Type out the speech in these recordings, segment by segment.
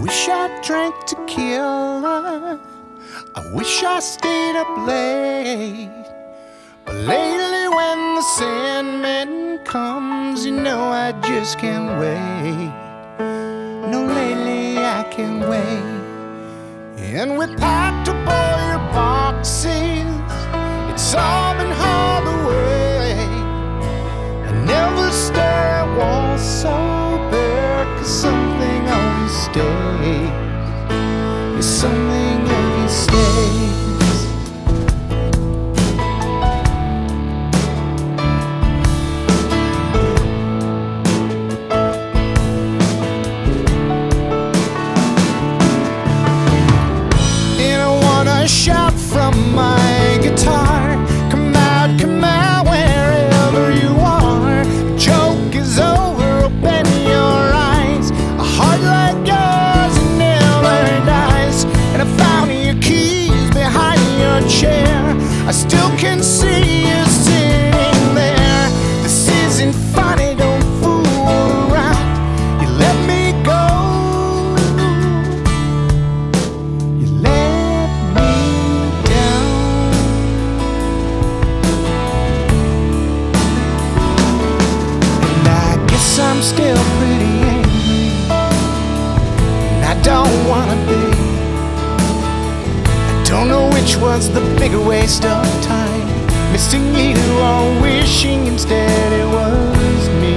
Wish I drank tequila. I wish I stayed up late. But lately when the Sandman comes, you know I just can't wait. No, lately I can't wait. And with packed up all your boxes, it's all been hauled away. I never stare at walls so bare, 'cause something always stays. Yes, something always stays. And I wanna shout from my guitar, come out wherever you are. Joke is over, open your eyes. A heart like yours never dies. And I found your keys behind your chair. I still can see you sitting there. This isn't funny, don't fool around. You let me go. You let me down. And I guess I'm still pretty angry, and I don't wanna be. I don't know which was the bigger waste of time, missing you or wishing instead it was me.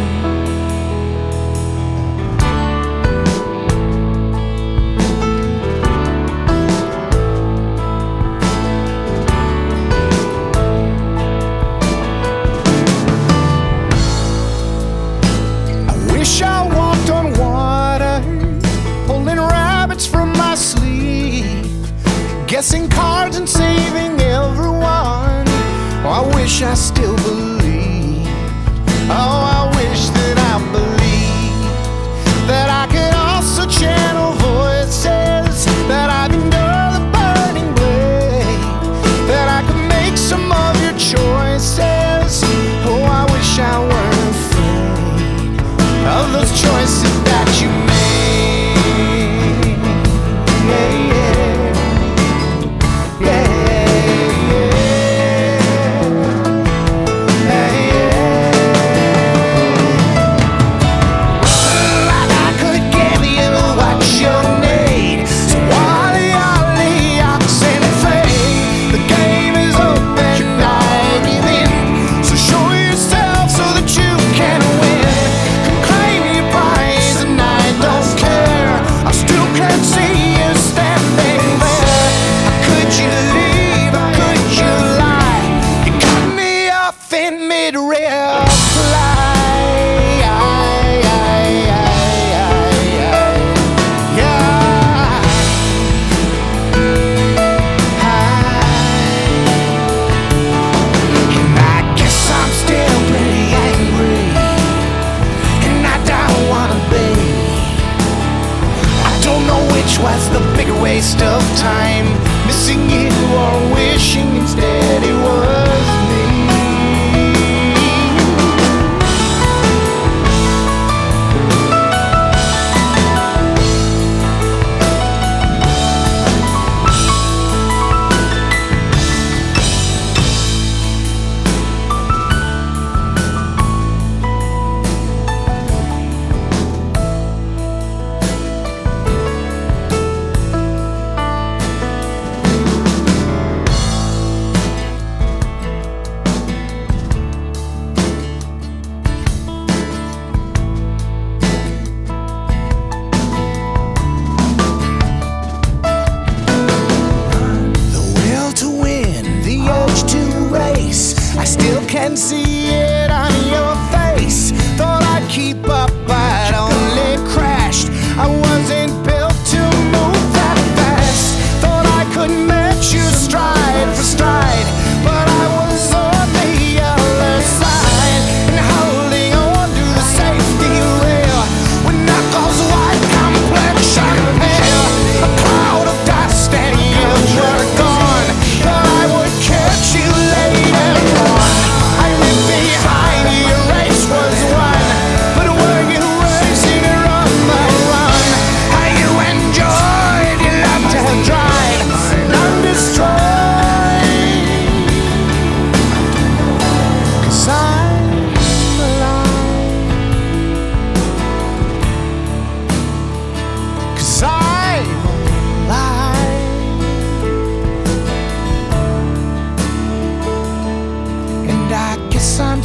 I wish I walked on water, pulling rabbits from my sleeve, guessing cards and saving everyone. Oh, I wish I still believed. Oh, I wish that I believed that I could also channel voices, that I can endure the burning blade, that I could make some of your choices. Oh, I wish I weren't afraid of those choices that you made. Yeah, yeah. Was the bigger waste of time, missing you or wishing instead it was me.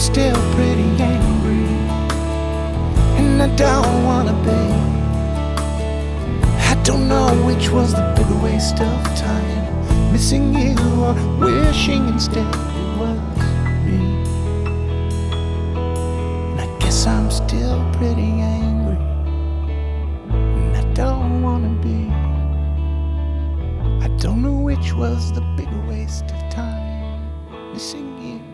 still pretty angry, and I don't wanna be. I don't know which was the bigger waste of time, missing you or wishing instead it was me. And I guess I'm still pretty angry, and I don't wanna be. I don't know which was the bigger waste of time, missing you